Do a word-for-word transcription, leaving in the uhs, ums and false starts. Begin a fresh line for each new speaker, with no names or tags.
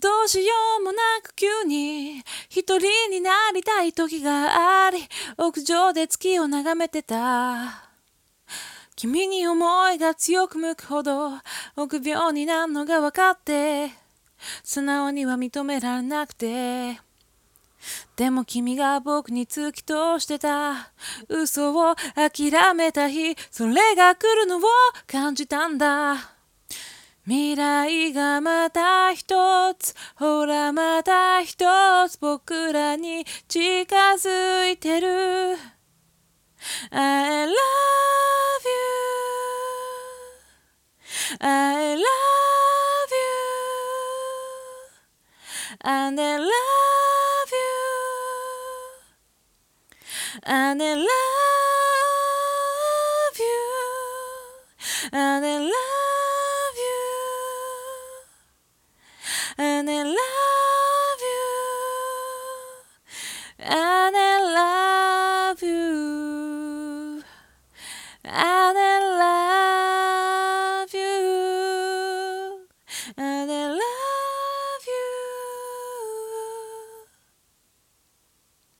どうしようもなく急に一人になりたい時があり、屋上で月を眺めてた。君に思いが強く向くほど臆病になるのが分かって、素直には認められなくて、でも君が僕に突き通してた嘘を諦めた日、それが来るのを感じたんだ。未来がまた一つ、ほらまた一つ僕らに近づいてる。 I love you I love you and I love you and I love you and I love you and I love you. I